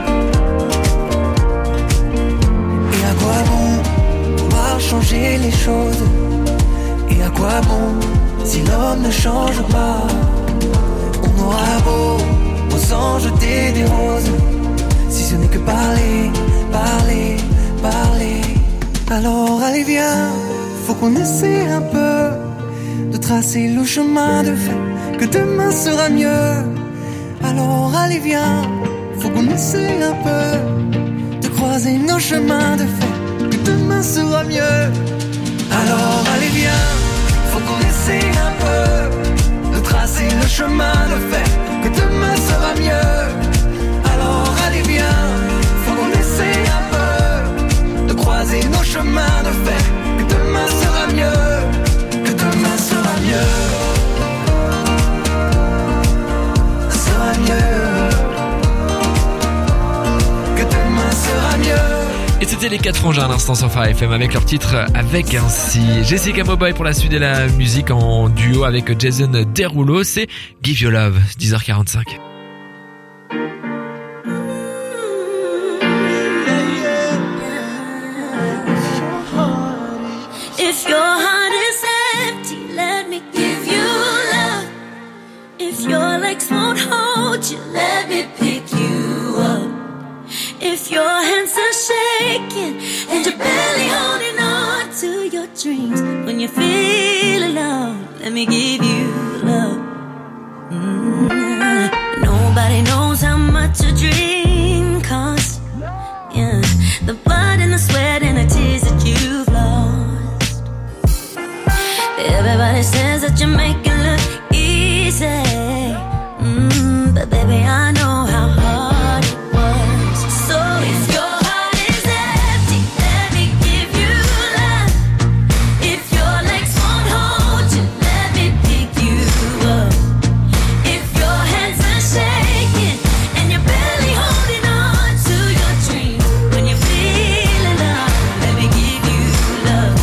V: Et à quoi bon pouvoir changer les choses? Et à quoi bon si l'homme ne change pas? On aura beau aux anges jeter des roses, si ce n'est que parler, parler, parler. Alors allez viens, faut qu'on essaie un peu de tracer le chemin de fer. Que demain sera mieux. Alors allez viens, faut qu'on essaie un peu de croiser nos chemins de fer. Que demain sera mieux. Alors allez viens, faut qu'on essaie un peu de tracer le chemin de fer. Que demain sera mieux. Alors allez viens, faut qu'on essaie un peu de croiser nos chemins de fer. Que demain sera mieux, que demain sera mieux, sera mieux, que demain sera mieux.
B: Et c'était les quatre frangins à l'instant sur Phare F M avec leur titre Avec Ainsi. Jessica Mobile pour la suite de la musique en duo avec Jason Derulo, c'est Give You Love, dix heures quarante-cinq.
U: If your heart is empty, let me give you love. If your legs won't hold you, let me pick you up. If your hands are shaking and your belly holding on to your dreams, when you feel alone, let me give you love. Mm-hmm. Nobody knows how much a dream costs. Yeah, the blood and the sweat and the tears that you've lost. Everybody says that you make it look easy, mm, but baby I know how hard it was. So if your heart is empty, let me give you love. If your legs won't hold you, let me pick you up. If your hands are shaking and your belly holding on to your dreams, when you feel alone, let me give you love.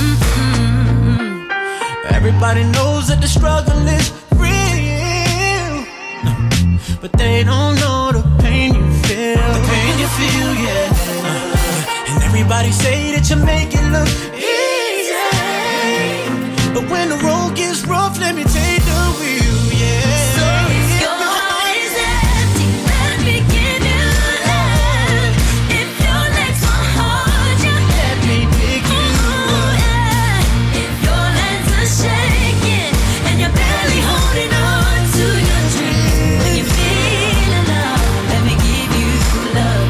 U: Mm-hmm.
F: Everybody knows that the struggle is real, but they don't know the pain you feel. The pain you feel, yeah. And everybody say that you make it look easy, but when the road gets rough, let me take the wheel, yeah.
U: So if your heart is empty, let me give you love. If your legs won't hold you, let me pick you up. Yeah. If your hands are shaking and your belly holding on to your dreams, when you feel alone, let me give you love.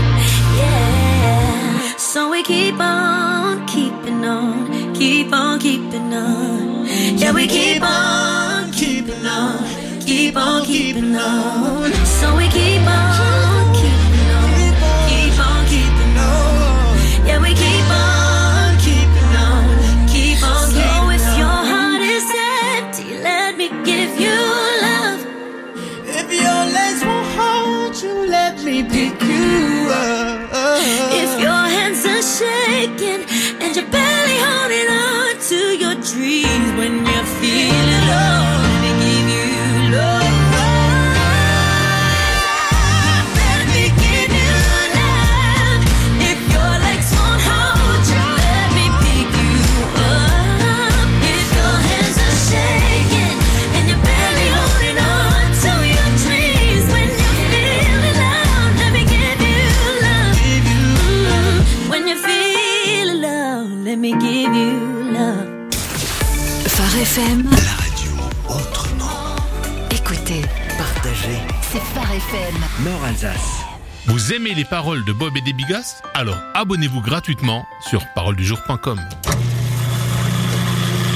U: Yeah. So we keep on keeping on, keep on keeping on. Yeah, we keep on keeping on, keep on keeping on. So we keep on keeping on, keep on keeping on. Yeah, we keep on keeping on, keep on keeping on. So if your heart is empty, let me give you love.
F: If your legs won't hold you, let me pick you up.
U: If your hands are shaking and your belly holding on to your dreams, when you feel alone, let me give you love. Let me give you love. If your legs won't hold you, let me pick you up. If your hands are shaking and your belly holding on to your dreams, when you feel alone, let me give you love. Mm, when you feel alone, let me give you love.
A: Phare F M, la radio autrement. Écoutez, partagez, c'est Phare F M, Nord-Alsace.
H: Vous aimez les paroles de Bob et des Bigas? Alors abonnez-vous gratuitement sur parole du jour point com.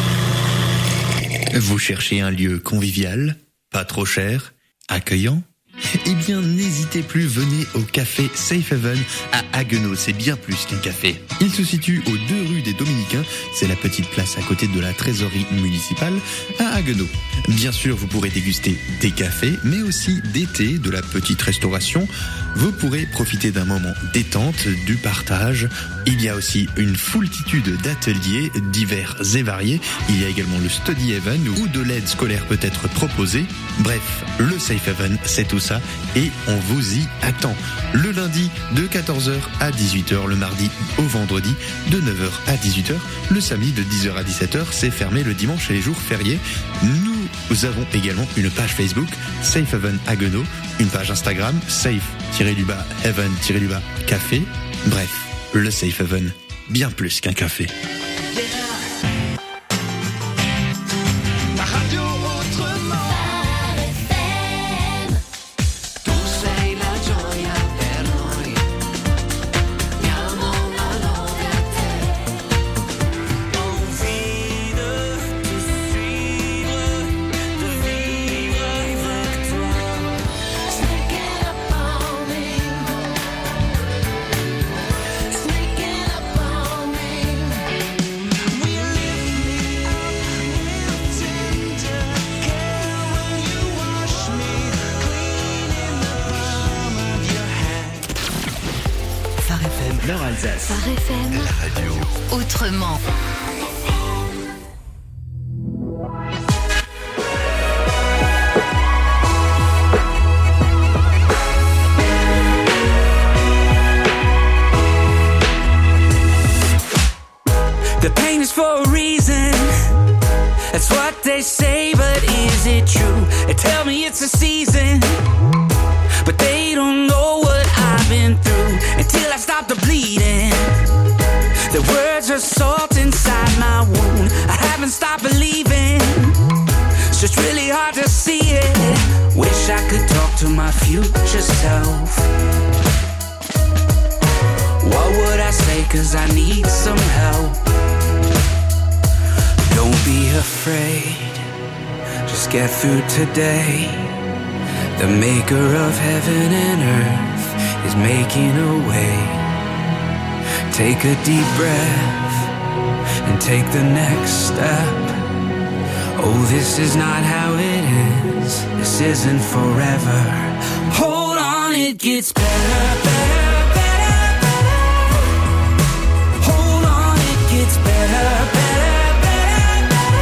W: Vous cherchez un lieu convivial, pas trop cher, accueillant?
J: Eh bien, n'hésitez plus, venez au café Safe Haven à Haguenau. C'est bien plus qu'un café. Il se situe aux deux rues des Dominicains. C'est la petite place à côté de la trésorerie municipale à Haguenau. Bien sûr, vous pourrez déguster des cafés, mais aussi des thés, de la petite restauration. Vous pourrez profiter d'un moment détente, du partage. Il y a aussi une foultitude d'ateliers divers et variés. Il y a également le Study Haven où de l'aide scolaire peut être proposée. Bref, le Safe Haven, c'est tout ça et on vous y attend. Le lundi de quatorze heures à dix-huit heures, le mardi au vendredi de neuf heures à dix-huit heures, le samedi de dix heures à dix-sept heures, c'est fermé le dimanche et les jours fériés. Nous avons également une page Facebook Safe Haven Haguenau, une page Instagram Safe-Haven-Café. Bref, le Safe Haven, bien plus qu'un café.
A: Phare F M, la radio autrement.
F: The pain is for a reason. That's what they say, but is it true? They tell me it's a season, but they don't know what I've been through until I stop the bleeding. The words are salt inside my wound. I haven't stopped believing. It's just really hard to see it. Wish I could talk to my future self. What would I say? 'Cause I need some help. Don't be afraid. Just get through today. The maker of heaven and earth is making a way. Take a deep breath and take the next step. Oh, this is not how it is. This isn't forever. Hold on, it gets better, better, better, better. Hold on, it gets better, better, better,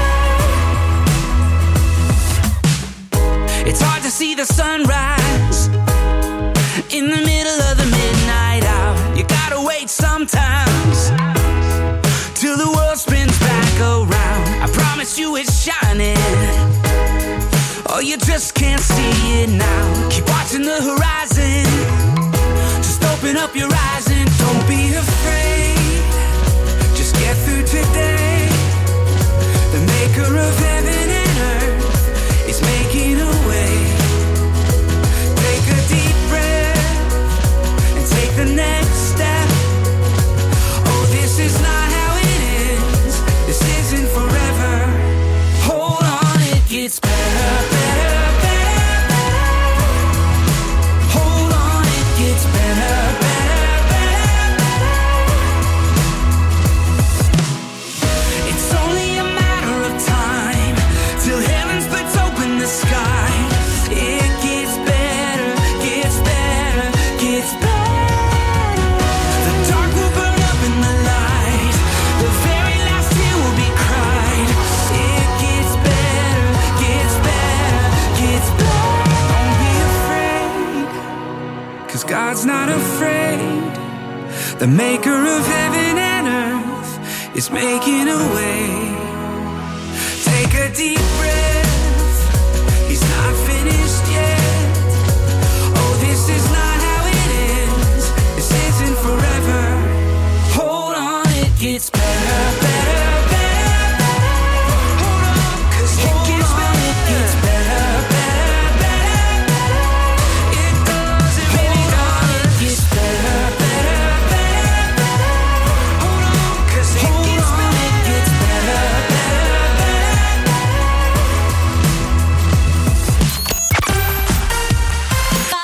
F: better. It's hard to see the sunrise in the middle of the midnight hour. You gotta wait sometimes till the world spins back around. I promise you it's shining. Oh, you just can't see it now. Keep watching the horizon. Just open up your eyes and don't be afraid. Just get through today. The maker of heaven and earth is making a way. Take a deep breath and take the next step. Oh, this is not how it is. This isn't forever. Hold on, it gets better, better, better, better. Hold on, it gets better, better, better, better. It's only a matter of time till heaven splits open the sky. It gets better, gets better, gets better. The dark will burn up in the light. The very last tear will be cried. It gets better, gets better, gets better. Don't be afraid, 'cause God's not afraid. The maker of heaven and earth is making a way. Take a deep breath. He's not finished yet. Oh, this is not how it is. This isn't forever. Hold on, it gets better, better, better, better. Hold on, 'cause it gets better, it gets better, better, better, better. It does, it really does. It gets better, better, better, better. Hold on, 'cause it gets better, it gets better, better, better, better.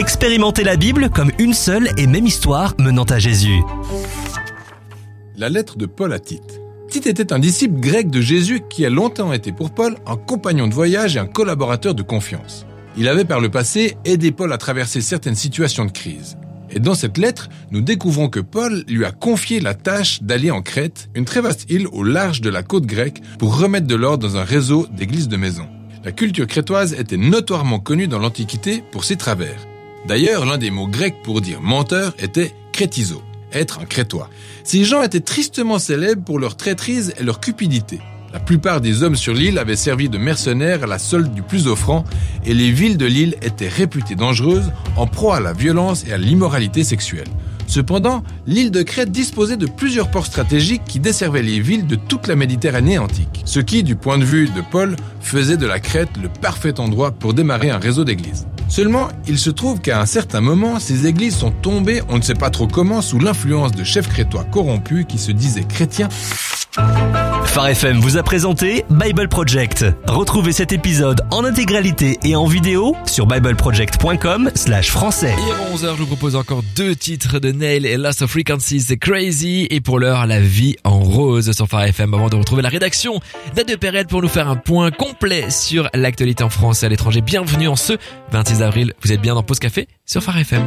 G: Expérimentez la Bible comme une seule et même histoire menant à Jésus.
I: La lettre de Paul à Tite. Tite était un disciple grec de Jésus qui a longtemps été pour Paul un compagnon de voyage et un collaborateur de confiance. Il avait par le passé aidé Paul à traverser certaines situations de crise. Et dans cette lettre, nous découvrons que Paul lui a confié la tâche d'aller en Crète, une très vaste île au large de la côte grecque, pour remettre de l'ordre dans un réseau d'églises de maisons. La culture crétoise était notoirement connue dans l'Antiquité pour ses travers. D'ailleurs, l'un des mots grecs pour dire menteur était crétizo, être un crétois. Ces gens étaient tristement célèbres pour leur traîtrise et leur cupidité. La plupart des hommes sur l'île avaient servi de mercenaires à la solde du plus offrant et les villes de l'île étaient réputées dangereuses, en proie à la violence et à l'immoralité sexuelle. Cependant, l'île de Crète disposait de plusieurs ports stratégiques qui desservaient les villes de toute la Méditerranée antique. Ce qui, du point de vue de Paul, faisait de la Crète le parfait endroit pour démarrer un réseau d'églises. Seulement, il se trouve qu'à un certain moment, ces églises sont tombées, on ne sait pas trop comment, sous l'influence de chefs crétois corrompus qui se disaient chrétiens.
G: Phare F M vous a présenté Bible Project. Retrouvez cet épisode en intégralité et en vidéo sur bibleproject point com slash français.
B: Et avant onze heures, je vous propose encore deux titres de Nail et Lost of Frequencies, c'est Crazy, et pour l'heure, La vie en rose sur Phare F M, avant de retrouver la rédaction d'Ade Perrette pour nous faire un point complet sur l'actualité en France et à l'étranger. Bienvenue en ce vingt-six avril, vous êtes bien dans Pause Café sur Phare F M.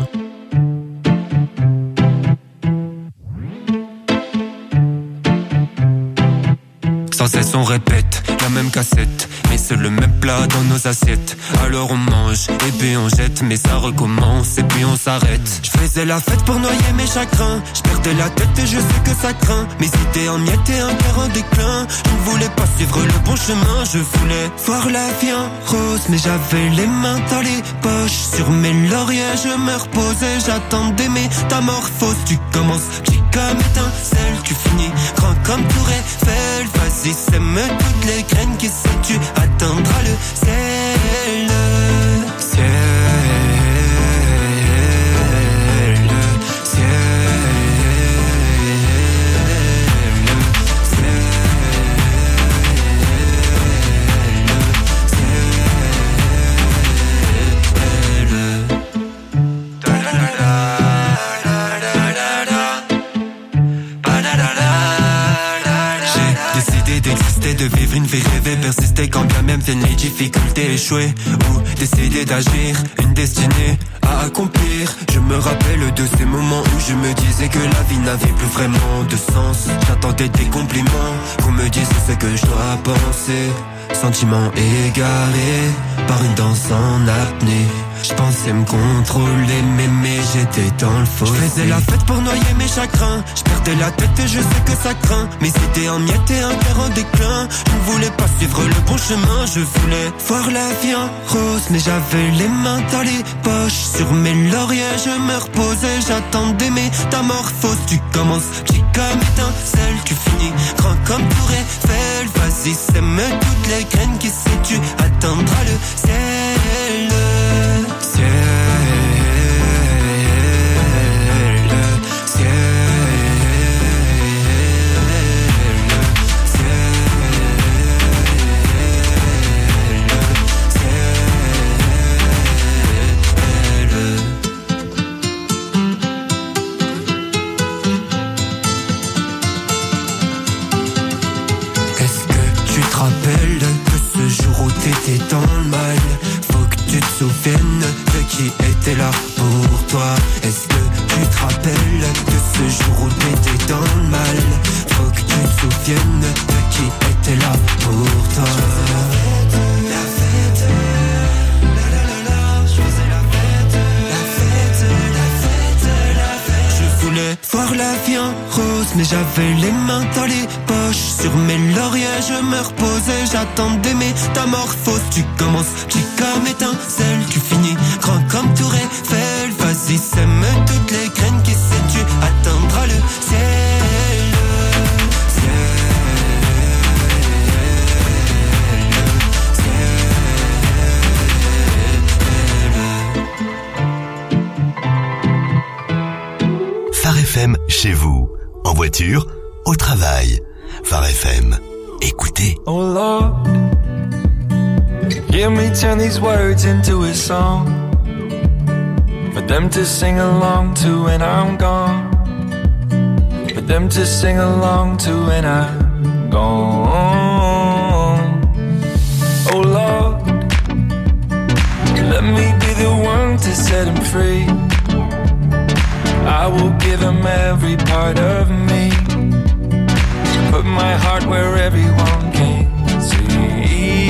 K: Sans cesse on répète la même cassette, mais c'est le même plat dans nos assiettes. Alors on mange et puis on jette, mais ça recommence et puis on s'arrête. Je faisais la fête pour noyer mes chagrins, je perdais la tête et je sais que ça craint. Mes idées en miettes et un cœur en déclin. Je ne voulais pas suivre le bon chemin, je voulais voir la vie en rose, mais j'avais les mains dans les poches. Sur mes lauriers je me reposais, j'attendais métamorphoses. Tu commences petit comme étincelle, tu finis grand comme Tour Eiffel. Vas-y, sème toutes les graines qui sait, tu atteindras le ciel. Ciel, ciel, de vivre une vie rêvée, persister quand bien même viennent les difficultés, échouer ou décider d'agir, une destinée à accomplir. Je me rappelle de ces moments où je me disais que la vie n'avait plus vraiment de sens. J'attendais des compliments, qu'on me dise ce que je dois penser. Sentiments égarés par une danse en apnée. Je pensais me contrôler, mais, mais j'étais dans le faux. Je faisais la fête pour noyer mes chagrins. Je perdais la tête et je sais que ça craint. Mes idées en miettes et un cœur en déclin. Je ne voulais pas suivre le bon chemin. Je voulais voir la vie en rose, mais j'avais les mains dans les poches. Sur mes lauriers je me reposais, j'attendais métamorphoses. Tu commences petit comme étincelle, tu finis grand comme Tour Eiffel. Vas-y, sème toutes les graines qui sait, tu atteindras le ciel. Ciel, ciel, Est-ce que tu te rappelles de ce jour où t'étais dans le mal? Tu te souviennes de qui était là pour toi? Est-ce que tu te rappelles de ce jour où t'étais dans le mal? Faut que tu te souviennes de qui était là pour toi. La fête, la la la la, je faisais la fête, la fête, la fête, la fête. Je voulais voir la vie en rose, mais j'avais les mains dans les poches. Sur mes lauriers je me reposais, j'attendais métamorphoses. Tu commences petit comme étincelle, tu finis grand comme Tour Eiffel. Vas-y, sème toutes les graines qui sait, tu atteindras le ciel. Ciel,
A: ciel. Phare F M chez vous, en voiture, au travail. Phare F M, écoutez.
W: Oh Lord, hear me turn these words into a song.
L: for them to sing along to when I'm gone, for them to sing along to when I'm gone. Oh Lord, let me be the one to set him free. I will give him every part of me, put my heart where everyone can see.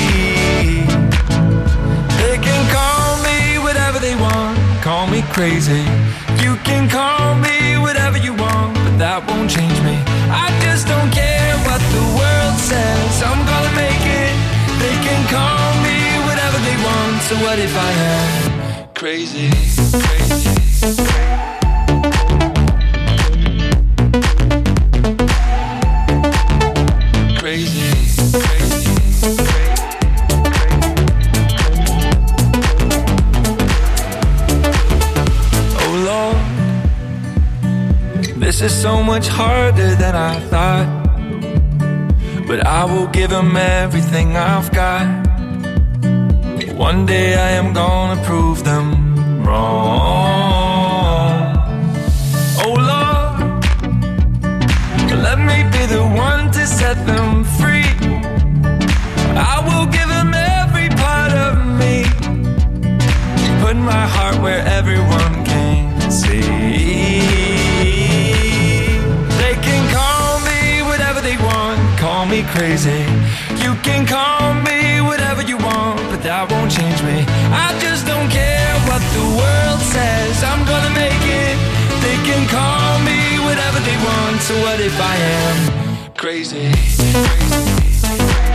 L: They can call me whatever they want, call me crazy. You can call me whatever you want, but that won't change me. I just don't care what the world says, I'm gonna make it. They can call me whatever they want, so what if I am crazy, crazy, crazy, crazy, oh Lord, this is so much harder than I thought, but I will give him everything I've got. One day I am gonna prove them wrong. Oh Lord, let me be the one to set them free. I will give him every part of me, put my heart where everyone can see. They can call me whatever they want, call me crazy. You can call me whatever you want, but that won't change me. I just don't care what the world says, I'm gonna make it. They can call me whatever they want, so what if I am crazy, crazy, crazy.